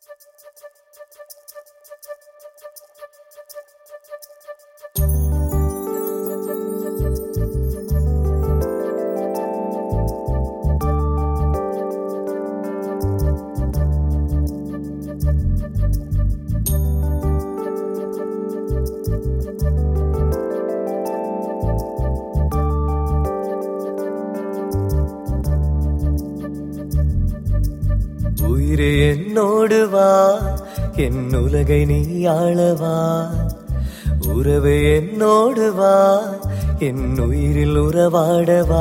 உயிரே என்னோடு வா, என் உலகை நீ ஆளவா. உறவே என்னோடு வா, என் உயிரில் உறவாடவா.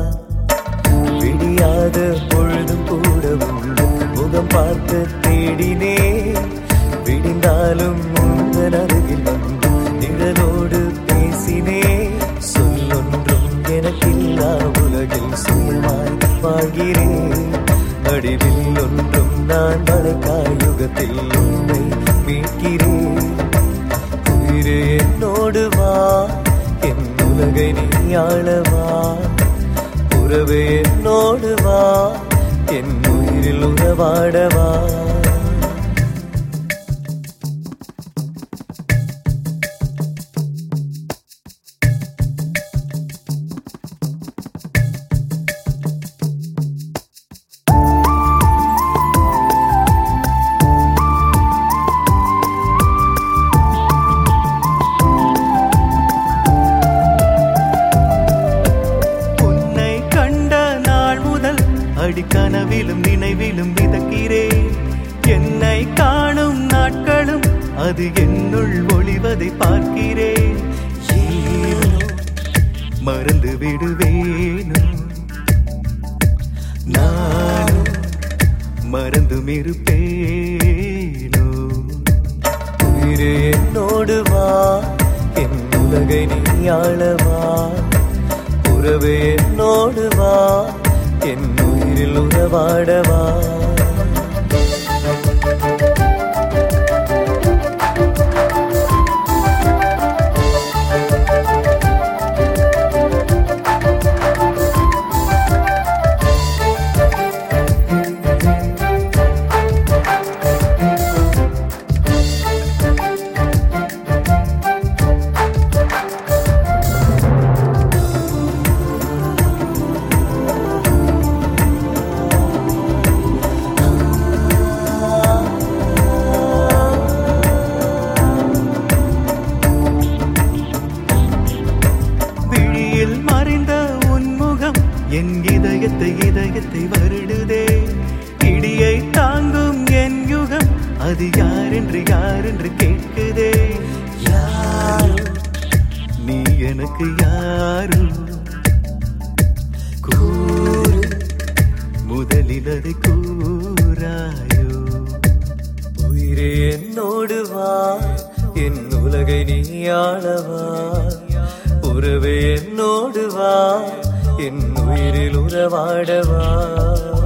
விடியாத பொழுதும் கூட முகம் பார்த்து தேடினே. விடிந்தாலும் முந்தன் அருகில் வந்து நிழலோடு பேசினே. சொல்லொன்றும் எனக்கில்லா உலகில் சுயமாய் வாழ்கிறேன். அடிவில் ஒன்றும் நான் வளைக்காயுகத்தில் உன்னை மீட்கிறேன். உயிரே என்னோடு வா, என் உலகை நீ ஆளவா. உறவே என்னோடு வா, என் உயிரில் உறவாடவா. கனவிலும் நினைவிலும் மிதக்கிறேன். என்னை காணும் நாட்களும் அது என்னுள் ஒளிவதை பார்க்கிறேன். மறந்து விடுவேனோ நானும் மறந்தும் இருப்பேனோ. உயிரே என்னோடு வா, என் உலகை நீ ஆளவா. உறவே என்னோடு வா, என் உயிரில் உறவாடவா. என் இதயத்தை வருடுதே. இடியை தாங்கும் என் யுகம் அது யாரென்று கேட்குதே. யாரு நீ எனக்கு யாரு கூறு, முதலில் அதை கூறாயோ. உயிரே என்னோடு வா, என் உலகை நீ ஆளவா. உறவே என்னோடு வா, என் உயிரில் உறவாடவா.